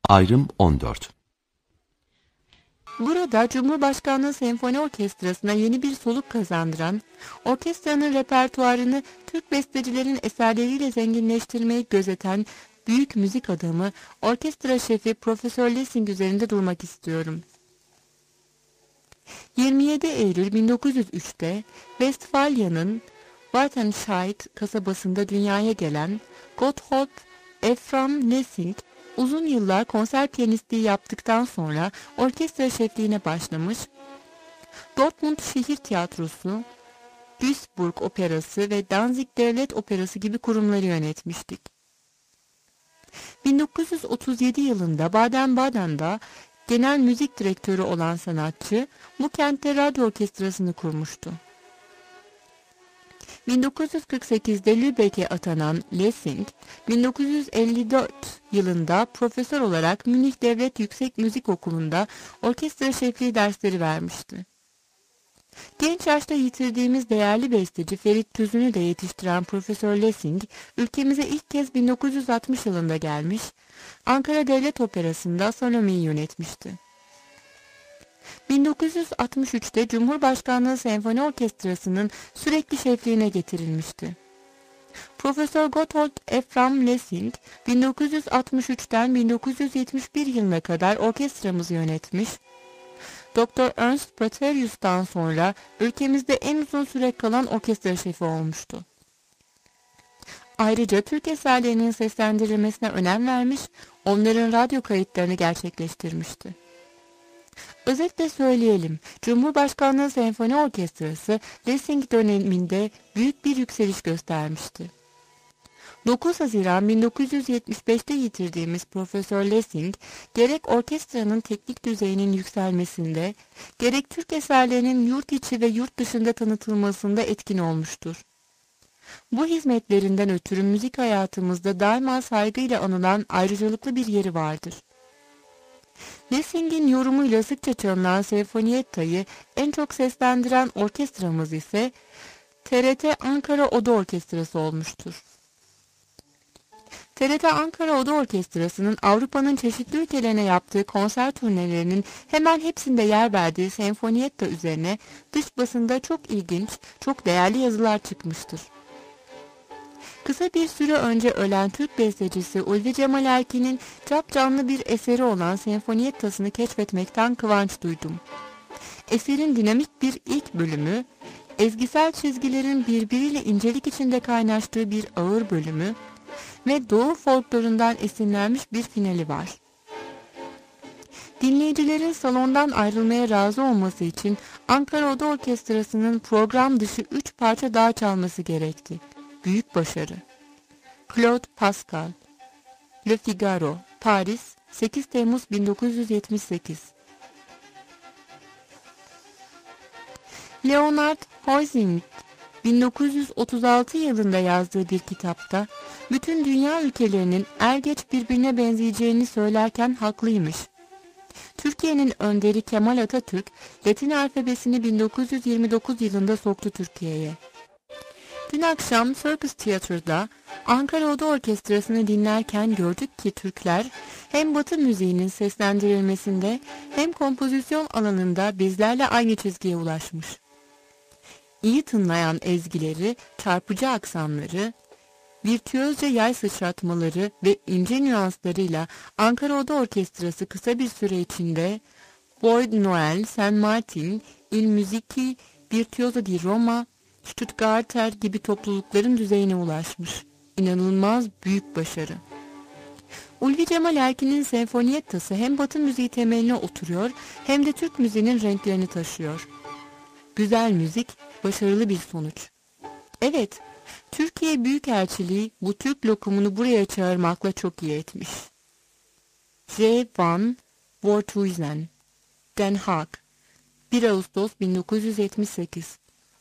Ayrım 14. Burada Cumhurbaşkanlığı Senfoni Orkestrası'na yeni bir soluk kazandıran, orkestranın repertuarını Türk bestecilerin eserleriyle zenginleştirmeyi gözeten büyük müzik adamı, orkestra şefi Profesör Lessing üzerinde durmak istiyorum. 27 Eylül 1903'te Westfalya'nın Wattenscheid kasabasında dünyaya gelen Gotthold Ephraim Lessing, uzun yıllar konser piyanistliği yaptıktan sonra orkestra şefliğine başlamış, Dortmund Şehir Tiyatrosu, Duisburg Operası ve Danzig Devlet Operası gibi kurumları yönetmiştik. 1937 yılında Baden-Baden'da genel müzik direktörü olan sanatçı, bu kentte radyo orkestrasını kurmuştu. 1948'de Lübeck'e atanan Lessing, 1954 yılında profesör olarak Münih Devlet Yüksek Müzik Okulu'nda orkestra şefliği dersleri vermişti. Genç yaşta yitirdiğimiz değerli besteci Ferit Tüzün'ü de yetiştiren Profesör Lessing, ülkemize ilk kez 1960 yılında gelmiş, Ankara Devlet Operası'nda Salome'yi yönetmişti. 1963'te Cumhurbaşkanlığı Senfoni Orkestrası'nın sürekli şefliğine getirilmişti. Profesör Gotthold Ephraim Lessing, 1963'ten 1971 yılına kadar orkestramızı yönetmiş, Dr. Ernst Praterius'tan sonra ülkemizde en uzun süre kalan orkestra şefi olmuştu. Ayrıca Türk eserlerinin seslendirilmesine önem vermiş, onların radyo kayıtlarını gerçekleştirmişti. Özetle söyleyelim, Cumhurbaşkanlığı Senfoni Orkestrası Lessing döneminde büyük bir yükseliş göstermişti. 9 Haziran 1975'te yitirdiğimiz Profesör Lessing, gerek orkestranın teknik düzeyinin yükselmesinde, gerek Türk eserlerinin yurt içi ve yurt dışında tanıtılmasında etkin olmuştur. Bu hizmetlerinden ötürü müzik hayatımızda daima saygıyla anılan ayrıcalıklı bir yeri vardır. Lessing'in yorumuyla sıkça çalınan Senfonietta'yı en çok seslendiren orkestramız ise TRT Ankara Oda Orkestrası olmuştur. TRT Ankara Oda Orkestrası'nın Avrupa'nın çeşitli ülkelerine yaptığı konser turnelerinin hemen hepsinde yer verdiği Senfonietta üzerine dış basında çok ilginç, çok değerli yazılar çıkmıştır. Kısa bir süre önce ölen Türk bestecisi Ulvi Cemal Erkin'in capcanlı bir eseri olan Senfoniettasını keşfetmekten kıvanç duydum. Eserin dinamik bir ilk bölümü, ezgisel çizgilerin birbiriyle incelik içinde kaynaştığı bir ağır bölümü ve Doğu folklorundan esinlenmiş bir finali var. Dinleyicilerin salondan ayrılmaya razı olması için Ankara Oda Orkestrası'nın program dışı 3 parça daha çalması gerekti. Büyük başarı. Claude Pascal, Le Figaro, Paris, 8 Temmuz 1978. Leonard Huizing, 1936 yılında yazdığı bir kitapta, bütün dünya ülkelerinin er geç birbirine benzeyeceğini söylerken haklıymış. Türkiye'nin önderi Kemal Atatürk, Latin alfabesini 1929 yılında soktu Türkiye'ye. Dün akşam Circus Theatre'da Ankara Oda Orkestrası'nı dinlerken gördük ki Türkler hem Batı müziğinin seslendirilmesinde hem kompozisyon alanında bizlerle aynı çizgiye ulaşmış. İyi tınlayan ezgileri, çarpıcı aksanları, virtüözce yay sıçratmaları ve ince nüanslarıyla Ankara Oda Orkestrası kısa bir süre içinde Boyd Noel, Saint Martin, Il Musici Virtuoso di Roma, Stuttgarter gibi toplulukların düzeyine ulaşmış. İnanılmaz büyük başarı. Ulvi Cemal Erkin'in Senfoniettası hem Batı müziği temeline oturuyor hem de Türk müziğinin renklerini taşıyor. Güzel müzik, başarılı bir sonuç. Evet, Türkiye Büyükelçiliği bu Türk lokumunu buraya çağırmakla çok iyi etmiş. J. van Voorthuizen, Den Haag, 1 Ağustos 1978.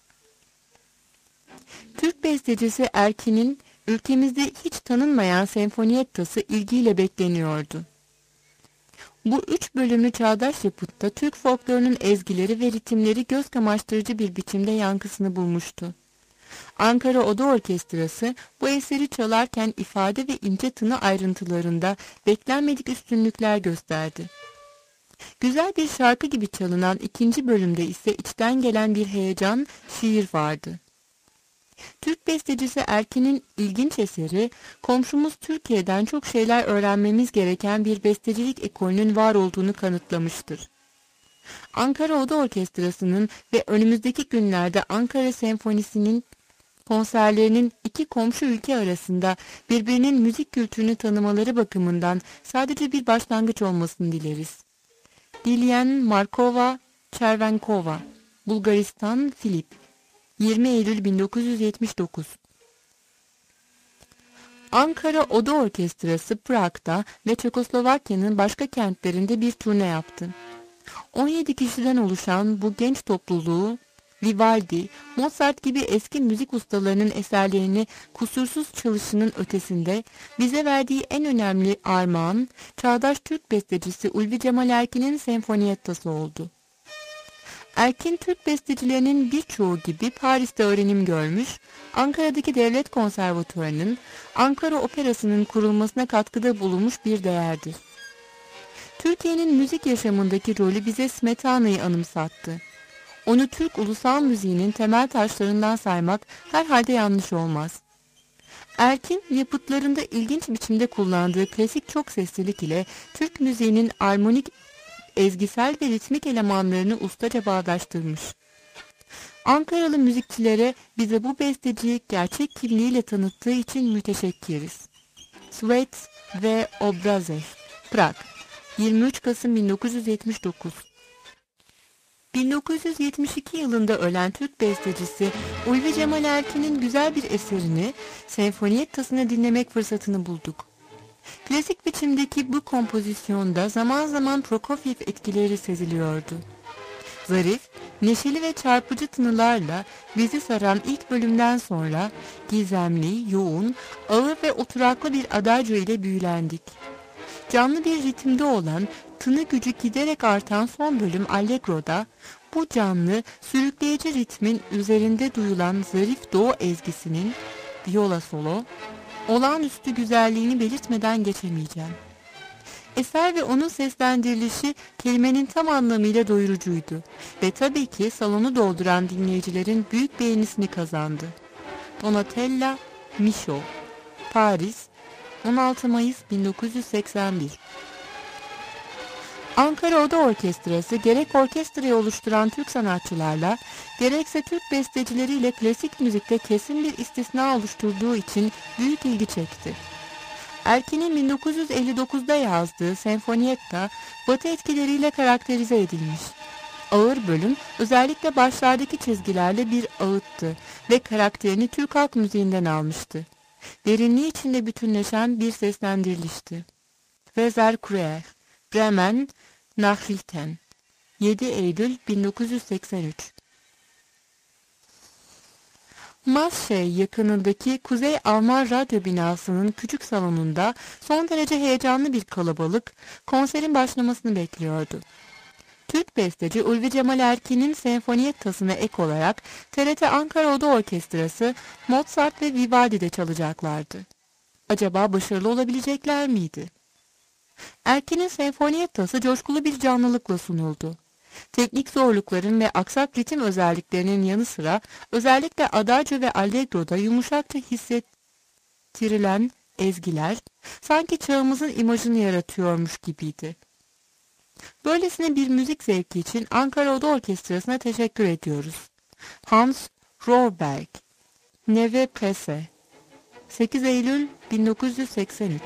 Türk bestecisi Erkin'in ülkemizde hiç tanınmayan Senfoniettası ilgiyle bekleniyordu. Bu 3 bölümlü çağdaş yapıtta Türk folklorunun ezgileri ve ritimleri göz kamaştırıcı bir biçimde yankısını bulmuştu. Ankara Oda Orkestrası bu eseri çalarken ifade ve ince tını ayrıntılarında beklenmedik üstünlükler gösterdi. Güzel bir şarkı gibi çalınan ikinci bölümde ise içten gelen bir heyecan, şiir vardı. Türk bestecisi Erkin'in ilginç eseri, komşumuz Türkiye'den çok şeyler öğrenmemiz gereken bir bestecilik ekolünün var olduğunu kanıtlamıştır. Ankara Oda Orkestrası'nın ve önümüzdeki günlerde Ankara Senfonisi'nin konserlerinin iki komşu ülke arasında birbirinin müzik kültürünü tanımaları bakımından sadece bir başlangıç olmasını dileriz. Lilian Markova Çervenkova, Bulgaristan, Filip, 20 Eylül 1979. Ankara Oda Orkestrası Prag'da ve Çekoslovakya'nın başka kentlerinde bir turne yaptı. 17 kişiden oluşan bu genç topluluğu Vivaldi, Mozart gibi eski müzik ustalarının eserlerini kusursuz çalışının ötesinde bize verdiği en önemli armağan, çağdaş Türk bestecisi Ulvi Cemal Erkin'in Senfoniyettası oldu. Erkin, Türk bestecilerinin birçoğu gibi Paris'te öğrenim görmüş, Ankara'daki Devlet Konservatuvarı'nın, Ankara Operası'nın kurulmasına katkıda bulunmuş bir değerdir. Türkiye'nin müzik yaşamındaki rolü bize Smetana'yı anımsattı. Onu Türk ulusal müziğinin temel taşlarından saymak herhalde yanlış olmaz. Erkin, yapıtlarında ilginç biçimde kullandığı klasik çok seslilik ile Türk müziğinin armonik, ezgisel ve ritmik elemanlarını ustaca bağdaştırmış. Ankaralı müzikçilere bize bu besteciyi gerçek kimliğiyle tanıttığı için müteşekkiriz. Sweat ve Obrazev, Prag, 23 Kasım 1979. 1972 yılında ölen Türk bestecisi Ulvi Cemal Erkin'in güzel bir eserini, Senfoniyettası'nı dinlemek fırsatını bulduk. Klasik biçimdeki bu kompozisyonda zaman zaman Prokofiev etkileri seziliyordu. Zarif, neşeli ve çarpıcı tınılarla bizi saran ilk bölümden sonra gizemli, yoğun, ağır ve oturaklı bir adagio ile büyülendik. Canlı bir ritimde olan, tını gücü giderek artan son bölüm Allegro'da, bu canlı, sürükleyici ritmin üzerinde duyulan zarif doğu ezgisinin, viola solo, olağanüstü güzelliğini belirtmeden geçemeyeceğim. Eser ve onun seslendirilişi kelimenin tam anlamıyla doyurucuydu ve tabii ki salonu dolduran dinleyicilerin büyük beğenisini kazandı. Donatella Michaud, Paris, 16 Mayıs 1981. Ankara Oda Orkestrası gerek orkestrayı oluşturan Türk sanatçılarla, gerekse Türk bestecileriyle klasik müzikte kesin bir istisna oluşturduğu için büyük ilgi çekti. Erkin'in 1959'da yazdığı Senfoniyetta, Batı etkileriyle karakterize edilmiş. Ağır bölüm, özellikle başlardaki çizgilerle bir ağıttı ve karakterini Türk halk müziğinden almıştı. Derinliği içinde bütünleşen bir seslendirilişti. Weser Kruer, Bremen, Nachrichten, 7 Eylül 1983. Maschsee yakınındaki Kuzey Alman Radyo binasının küçük salonunda son derece heyecanlı bir kalabalık konserin başlamasını bekliyordu. Türk besteci Ulvi Cemal Erkin'in Senfoniyettası'na ek olarak TRT Ankara Oda Orkestrası, Mozart ve Vivaldi'de çalacaklardı. Acaba başarılı olabilecekler miydi? Erkin'in Senfoniyettası coşkulu bir canlılıkla sunuldu. Teknik zorlukların ve aksak ritim özelliklerinin yanı sıra özellikle adagio ve allegro'da yumuşakça hissettirilen ezgiler sanki çağımızın imajını yaratıyormuş gibiydi. Böylesine bir müzik zevki için Ankara Oda Orkestrası'na teşekkür ediyoruz. Hans Rohrberg, Neve Presse, 8 Eylül 1983.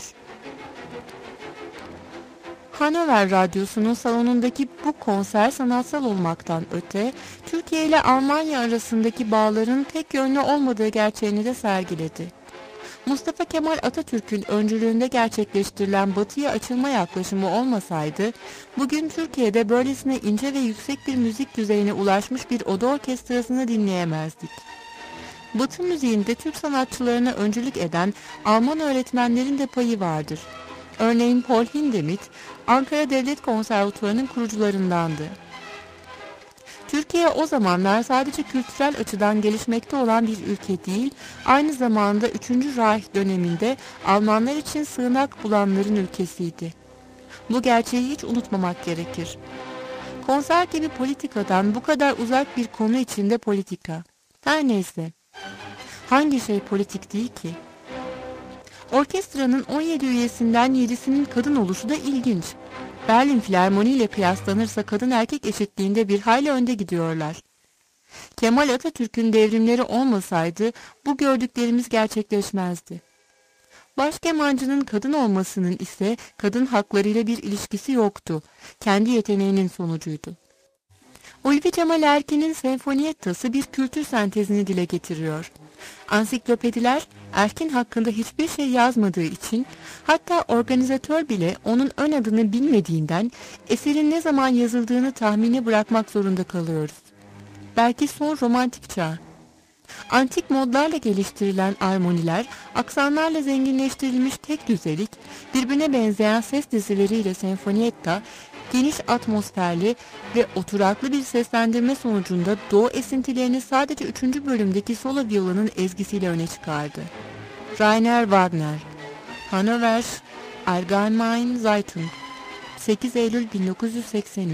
Hannover Radyosu'nun salonundaki bu konser sanatsal olmaktan öte, Türkiye ile Almanya arasındaki bağların tek yönlü olmadığı gerçeğini de sergiledi. Mustafa Kemal Atatürk'ün öncülüğünde gerçekleştirilen Batı'ya açılma yaklaşımı olmasaydı, bugün Türkiye'de böylesine ince ve yüksek bir müzik düzeyine ulaşmış bir oda orkestrasını dinleyemezdik. Batı müziğinde Türk sanatçılarına öncülük eden Alman öğretmenlerin de payı vardır. Örneğin Paul Hindemith, Ankara Devlet Konservatuvarı'nın kurucularındandı. Türkiye o zamanlar sadece kültürel açıdan gelişmekte olan bir ülke değil, aynı zamanda 3. Reich döneminde Almanlar için sığınak bulanların ülkesiydi. Bu gerçeği hiç unutmamak gerekir. Konser gibi politikadan bu kadar uzak bir konu içinde politika. Her neyse. Hangi şey politik değil ki? Orkestranın 17 üyesinden 7'sinin kadın oluşu da ilginç. Berlin Filarmoni ile kıyaslanırsa kadın erkek eşitliğinde bir hayli önde gidiyorlar. Kemal Atatürk'ün devrimleri olmasaydı bu gördüklerimiz gerçekleşmezdi. Başkemancının kadın olmasının ise kadın haklarıyla bir ilişkisi yoktu. Kendi yeteneğinin sonucuydu. Ulvi Cemal Erkin'in Senfoniyettası bir kültür sentezini dile getiriyor. Ansiklopediler Erkin hakkında hiçbir şey yazmadığı için, hatta organizatör bile onun ön adını bilmediğinden eserin ne zaman yazıldığını tahmini bırakmak zorunda kalıyoruz. Belki son romantik çağ. Antik modlarla geliştirilen armoniler, aksanlarla zenginleştirilmiş tek düzelik, birbirine benzeyen ses dizileriyle senfoniyetta, geniş atmosferli ve oturaklı bir seslendirme sonucunda Doğu esintilerini sadece 3. bölümdeki solo violonun ezgisiyle öne çıkardı. Rainer Wagner, Hannover Allgemeine Zeitung, 8 Eylül 1983.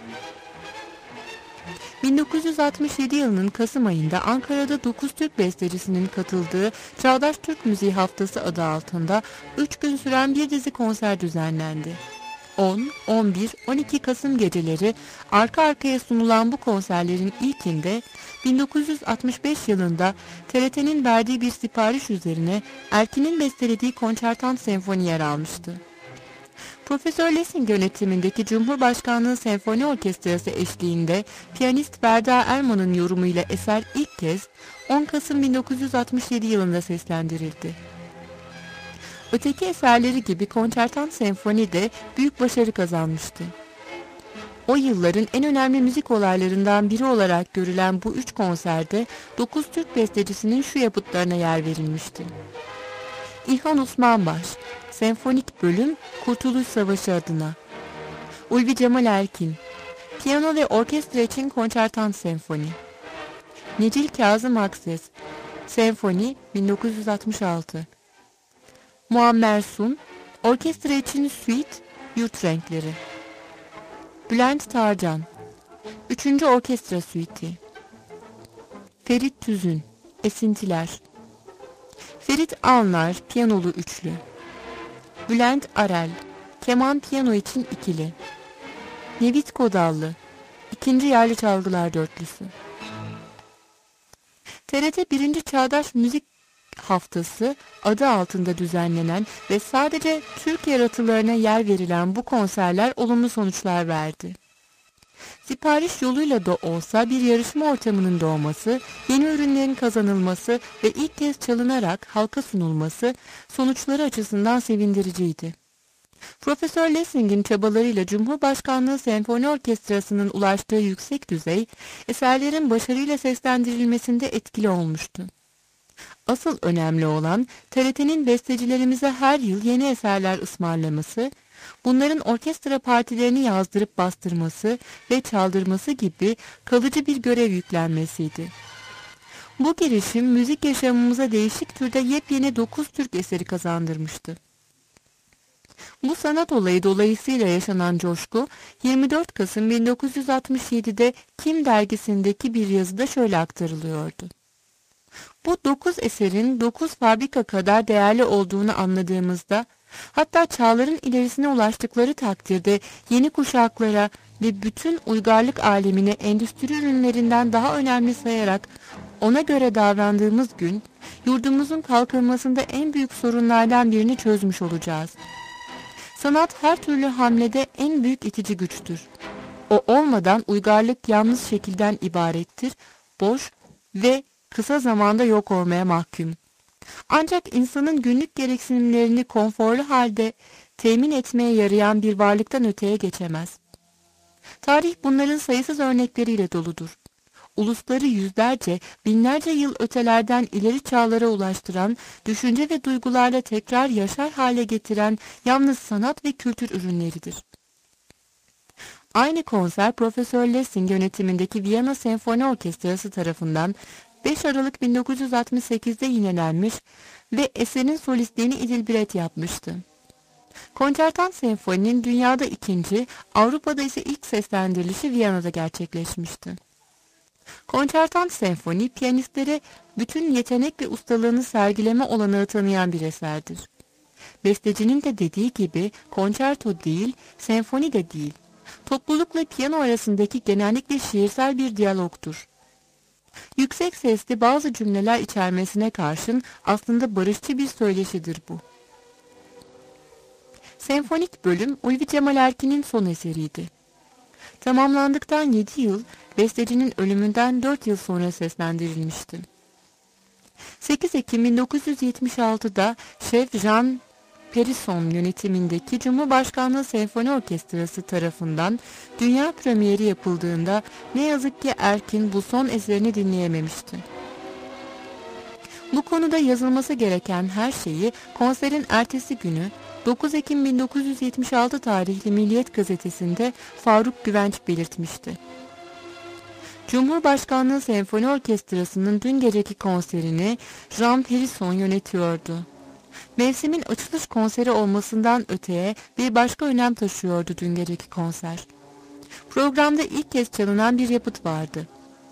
1967 yılının Kasım ayında Ankara'da 9 Türk bestecisinin katıldığı Çağdaş Türk Müziği Haftası adı altında 3 gün süren bir dizi konser düzenlendi. 10, 11, 12 Kasım geceleri arka arkaya sunulan bu konserlerin ilkinde 1965 yılında TRT'nin verdiği bir sipariş üzerine Erkin'in bestelediği Konçertant Senfoni yer almıştı. Profesör Lessing yönetimindeki Cumhurbaşkanlığı Senfoni Orkestrası eşliğinde piyanist Berda Erman'ın yorumuyla eser ilk kez 10 Kasım 1967 yılında seslendirildi. Öteki eserleri gibi Konçertant Senfoni de büyük başarı kazanmıştı. O yılların en önemli müzik olaylarından biri olarak görülen bu 3 konserde 9 Türk bestecisinin şu yapıtlarına yer verilmişti. İlhan Osmanbaş, Senfonik Bölüm Kurtuluş Savaşı adına. Ulvi Cemal Erkin, Piyano ve orkestra için Konçertant Senfoni. Necil Kazım Akses, Senfoni 1966. Muammer Sun, orkestra için Suite, Yurt Renkleri. Bülent Tarcan, 3. Orkestra Suite'i. Ferit Tüzün, Esintiler. Ferit Anlar, piyanolu üçlü. Bülent Arel, keman piyano için ikili. Nevit Kodallı, 2. Yerli Çalgılar Dörtlüsü. TRT 1. Çağdaş Müzik Haftası adı altında düzenlenen ve sadece Türk yaratılarına yer verilen bu konserler olumlu sonuçlar verdi. Sipariş yoluyla da olsa bir yarışma ortamının doğması, yeni ürünlerin kazanılması ve ilk kez çalınarak halka sunulması sonuçları açısından sevindiriciydi. Profesör Lessing'in çabalarıyla Cumhurbaşkanlığı Senfoni Orkestrası'nın ulaştığı yüksek düzey, eserlerin başarıyla seslendirilmesinde etkili olmuştu. Asıl önemli olan TRT'nin bestecilerimize her yıl yeni eserler ısmarlaması, bunların orkestra partilerini yazdırıp bastırması ve çaldırması gibi kalıcı bir görev yüklenmesiydi. Bu girişim müzik yaşamımıza değişik türde yepyeni 9 Türk eseri kazandırmıştı. Bu sanat olayı dolayısıyla yaşanan coşku 24 Kasım 1967'de Kim dergisindeki bir yazıda şöyle aktarılıyordu. Bu 9 eserin 9 fabrika kadar değerli olduğunu anladığımızda, hatta çağların ilerisine ulaştıkları takdirde yeni kuşaklara ve bütün uygarlık alemine endüstri ürünlerinden daha önemli sayarak ona göre davrandığımız gün, yurdumuzun kalkınmasında en büyük sorunlardan birini çözmüş olacağız. Sanat her türlü hamlede en büyük itici güçtür. O olmadan uygarlık yalnız şekilden ibarettir, boş ve kısa zamanda yok olmaya mahkum. Ancak insanın günlük gereksinimlerini konforlu halde temin etmeye yarayan bir varlıktan öteye geçemez. Tarih bunların sayısız örnekleriyle doludur. Ulusları yüzlerce, binlerce yıl ötelerden ileri çağlara ulaştıran, düşünce ve duygularla tekrar yaşar hale getiren yalnız sanat ve kültür ürünleridir. Aynı konser Profesör Lessing yönetimindeki Viyana Senfoni Orkestrası tarafından 5 Aralık 1968'de yinelenmiş ve eserin solistliğini Idilbret yapmıştı. Konçertan Senfoni'nin dünyada ikinci, Avrupa'da ise ilk seslendirilişi Viyana'da gerçekleşmişti. Konçertan Senfoni, piyanistlere bütün yetenek ve ustalığını sergileme olanağı tanıyan bir eserdir. Bestecinin de dediği gibi konçerto değil, senfoni de değil. Toplulukla piyano arasındaki genellikle şiirsel bir diyalogtur. Yüksek sesli bazı cümleler içermesine karşın aslında barışçı bir söyleşidir bu. Senfonik bölüm Ulvi Cemal Erkin'in son eseriydi. Tamamlandıktan 7 yıl, bestecinin ölümünden 4 yıl sonra seslendirilmişti. 8 Ekim 1976'da Şef Jean Perisson yönetimindeki Cumhurbaşkanlığı Senfoni Orkestrası tarafından dünya premieri yapıldığında ne yazık ki Erkin bu son eserini dinleyememişti. Bu konuda yazılması gereken her şeyi konserin ertesi günü 9 Ekim 1976 tarihli Milliyet gazetesinde Faruk Güvenç belirtmişti. Cumhurbaşkanlığı Senfoni Orkestrası'nın dün geceki konserini Jean Perisson yönetiyordu. Mevsimin açılış konseri olmasından öteye bir başka önem taşıyordu dün geceki konser. Programda ilk kez çalınan bir yapıt vardı.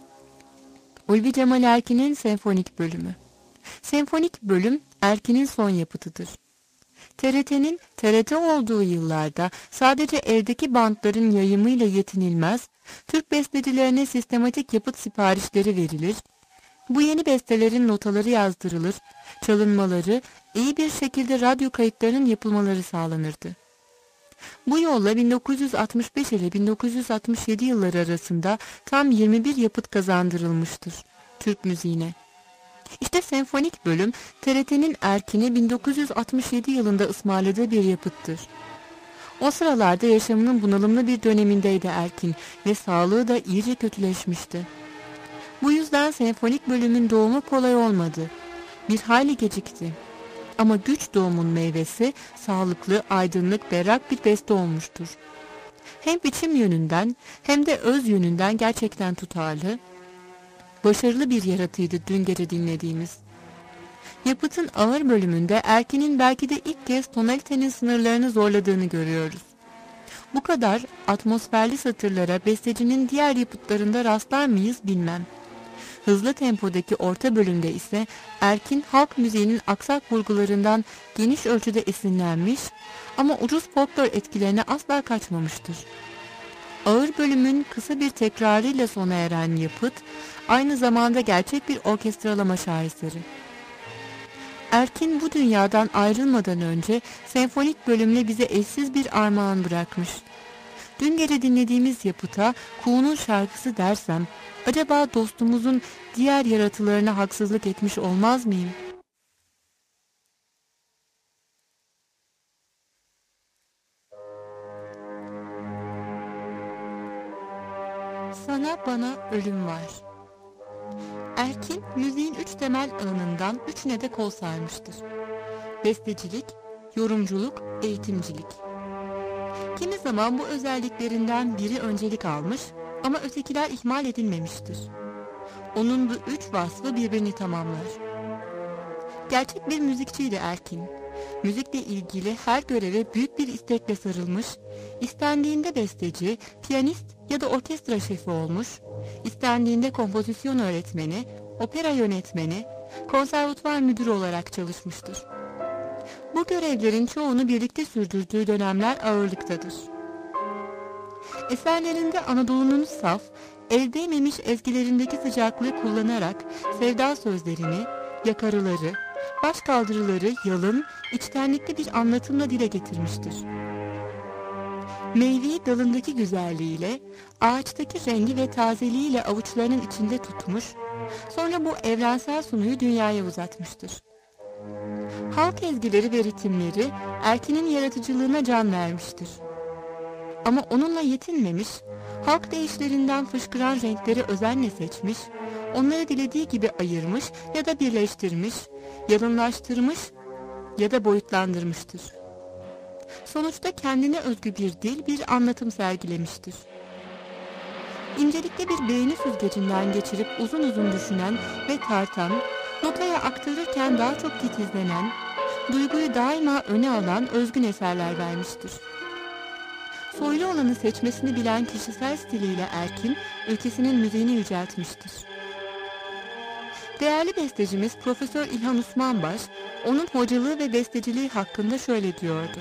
Ulvi Cemal Erkin'in senfonik bölümü. Senfonik bölüm Erkin'in son yapıtıdır. TRT'nin TRT olduğu yıllarda sadece evdeki bantların yayımıyla yetinilmez, Türk bestecilerine sistematik yapıt siparişleri verilir, bu yeni bestelerin notaları yazdırılır, çalınmaları, iyi bir şekilde radyo kayıtlarının yapılmaları sağlanırdı. Bu yolla 1965 ile 1967 yılları arasında tam 21 yapıt kazandırılmıştır Türk müziğine. İşte senfonik bölüm TRT'nin Erkin'i 1967 yılında ısmarladığı bir yapıttır. O sıralarda yaşamının bunalımlı bir dönemindeydi Erkin ve sağlığı da iyice kötüleşmişti. Bu yüzden senfonik bölümün doğumu kolay olmadı. Bir hayli gecikti. Ama güç doğumun meyvesi sağlıklı, aydınlık, berrak bir beste olmuştur. Hem biçim yönünden hem de öz yönünden gerçekten tutarlı, başarılı bir yaratıydı dün gece dinlediğimiz. Yapıtın ağır bölümünde Erkin'in belki de ilk kez tonalitenin sınırlarını zorladığını görüyoruz. Bu kadar atmosferli satırlara bestecinin diğer yapıtlarında rastlar mıyız bilmem. Hızlı tempodaki orta bölümde ise Erkin halk müziğinin aksak vurgularından geniş ölçüde esinlenmiş ama ucuz folklor etkilerine asla kaçmamıştır. Ağır bölümün kısa bir tekrarıyla sona eren yapıt, aynı zamanda gerçek bir orkestralama şaheseri. Erkin bu dünyadan ayrılmadan önce senfonik bölümle bize eşsiz bir armağan bırakmış. Dün gece dinlediğimiz yapıta Kuğu'nun şarkısı dersem, acaba dostumuzun diğer yaratılarına haksızlık etmiş olmaz mıyım? Sana bana ölüm var. Erkin, müziğin 3 temel alanından 3'üne de kol sarmıştır. Bestecilik, yorumculuk, eğitimcilik. Kimi zaman bu özelliklerinden biri öncelik almış ama ötekiler ihmal edilmemiştir. Onun bu 3 vasfı birbirini tamamlar. Gerçek bir müzikçiydi Erkin. Müzikle ilgili her göreve büyük bir istekle sarılmış, istendiğinde besteci, piyanist ya da orkestra şefi olmuş, istendiğinde kompozisyon öğretmeni, opera yönetmeni, konservatuvar müdürü olarak çalışmıştır. Bu görevlerin çoğunu birlikte sürdürdüğü dönemler ağırlıktadır. Eserlerinde Anadolu'nun saf, el değmemiş ezgilerindeki sıcaklığı kullanarak sevda sözlerini, yakarıları, başkaldırıları yalın, içtenlikli bir anlatımla dile getirmiştir. Meyveyi dalındaki güzelliğiyle, ağaçtaki rengi ve tazeliğiyle avuçlarının içinde tutmuş, sonra bu evrensel sunuyu dünyaya uzatmıştır. Halk ezgileri ve ritimleri Erkin'in yaratıcılığına can vermiştir. Ama onunla yetinmemiş, halk deyişlerinden fışkıran renkleri özenle seçmiş, onları dilediği gibi ayırmış ya da birleştirmiş, yalınlaştırmış ya da boyutlandırmıştır. Sonuçta kendine özgü bir dil, bir anlatım sergilemiştir. İncelikte bir beğeni süzgecinden geçirip uzun uzun düşünen ve tartan, notaya aktarırken daha çok titizlenen, duyguyu daima öne alan özgün eserler vermiştir. Soylu olanı seçmesini bilen kişisel stiliyle Erkin, ülkesinin müziğini yüceltmiştir. Değerli bestecimiz Profesör İlhan Osmanbaş, onun hocalığı ve besteciliği hakkında şöyle diyordu.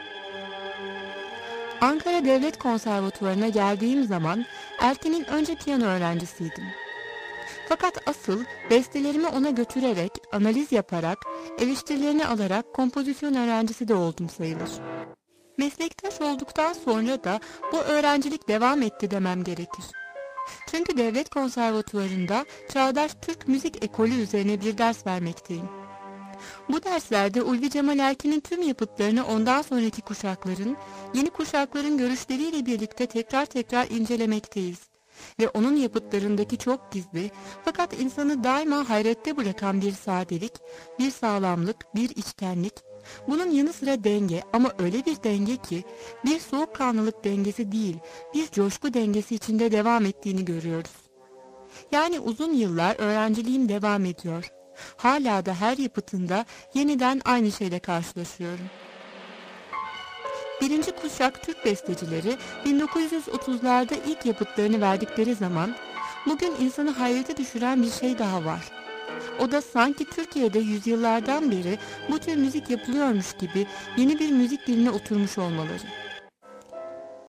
Ankara Devlet Konservatuvarı'na geldiğim zaman Erkin'in önce piyano öğrencisiydim. Fakat asıl bestelerimi ona götürerek, analiz yaparak, eleştirilerini alarak kompozisyon öğrencisi de oldum sayılır. Meslektaş olduktan sonra da bu öğrencilik devam etti demem gerekir. Çünkü devlet konservatuvarında Çağdaş Türk Müzik Ekolü üzerine bir ders vermekteyim. Bu derslerde Ulvi Cemal Erkin'in tüm yapıtlarını ondan sonraki kuşakların, yeni kuşakların görüşleriyle birlikte tekrar tekrar incelemekteyiz. Ve onun yapıtlarındaki çok gizli fakat insanı daima hayrette bırakan bir sadelik, bir sağlamlık, bir içtenlik, bunun yanı sıra denge ama öyle bir denge ki bir soğukkanlılık dengesi değil, bir coşku dengesi içinde devam ettiğini görüyoruz. Yani uzun yıllar öğrenciliğim devam ediyor. Hala da her yapıtında yeniden aynı şeyle karşılaşıyorum. Birinci kuşak Türk bestecileri 1930'larda ilk yapıtlarını verdikleri zaman bugün insanı hayrete düşüren bir şey daha var. O da sanki Türkiye'de yüzyıllardan beri bu tür müzik yapılıyormuş gibi yeni bir müzik diline oturmuş olmaları.